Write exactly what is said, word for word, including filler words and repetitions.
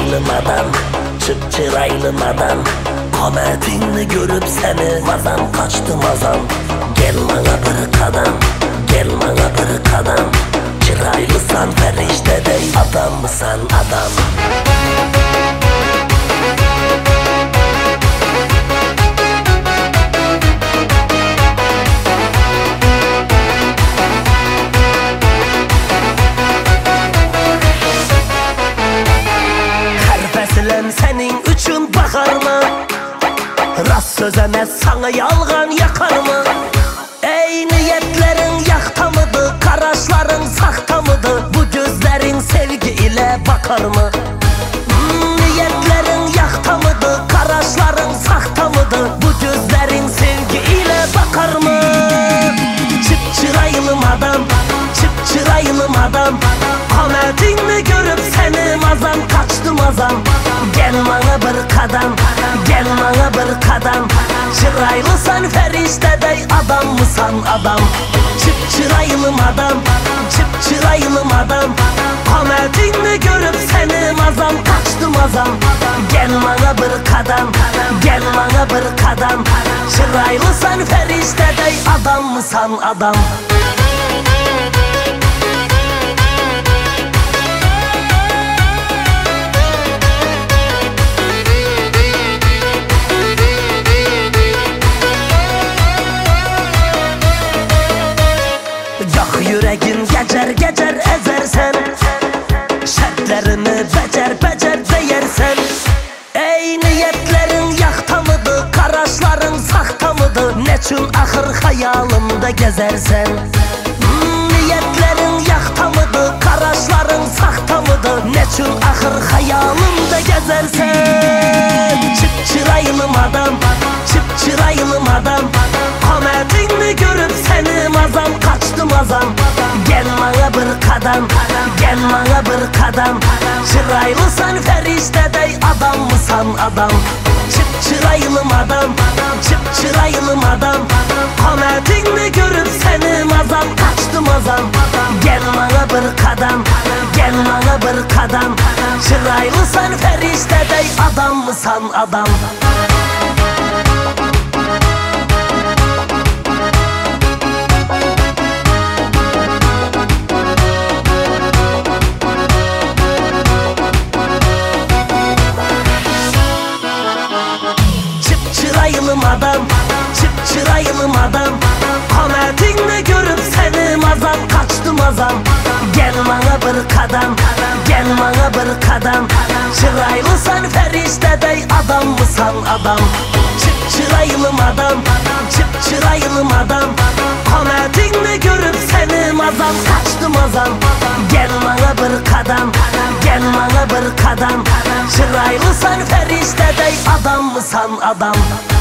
çıraylımadan, çıp çıraylımadan. Kametini görüp seni mazam kaçtı mazam. Gel bana bir kadam, gel bana bir kadam. Çıraylısan ferişte dey, adam mısan adam? Senin üçün bakar mı? Rast sözeme sana yalgan yakar mı? Ey niyetlerin yakta mıdır? Karaşların sakta mıdır? Bu gözlerin sevgi ile bakar mı? Hmm, niyetlerin yakta mıdır? Karaşların sakta mıdır? Bu gözlerin sevgi ile bakar mı? Çıp çıraylım adam, çıp çıraylım adam. Kametini görüp seni mazam kaçtı mazam. Gel bana bir kadam, gel bana bir kadam. Çıraylısan ferişte dey, adam mısan adam? Çıp çıraylım adam, çıp çıraylım adam. Kametini görüp seni mazam kaçtı mazam. Gel bana bir kadam, gel bana bir kadam. Çıraylısan ferişte dey, adam mısan adam? Yüreğin geçer geçer ezersen, şartlarını becer becer deyersen. Ey niyetlerin yakta mıdır? Karaşların sakta mıdır? Neçün ahır hayalımda gezersen? Hmm, niyetlerin yakta mıdır? Karaşların sakta mıdır? Neçün ahır hayalımda gezersen? Çıp çıraylım adam, çıp çıraylım adam. Kametini görüp seni mazam kaçtı mazam. Gel bana bir kadam, gel bana bir kadam. Çıraylısan ferişte dey, adam mısan adam? Çıp çıraylım adam, çıp çıraylım adam. Kametini görüp seni mazam kaçtı mazam. Gel bana bir kadam, gel bana bir kadam. Çıraylısan ferişte dey, adam mısan adam? Çırayılım adam, çıp çırayılım adam. Kametini görüp seni mazam kaçtı mazam. Gel bana bir kadam, gel bana bir kadam. Çıraylısan ferişte dey, adam mısan adam? Çıp çırayılım adam, çıp çırayılım adam. Kametini görüp seni mazam kaçtı mazam. Gel bana bir kadam, gel bana bir kadam. Çıraylısan ferişte dey, adam mısan adam?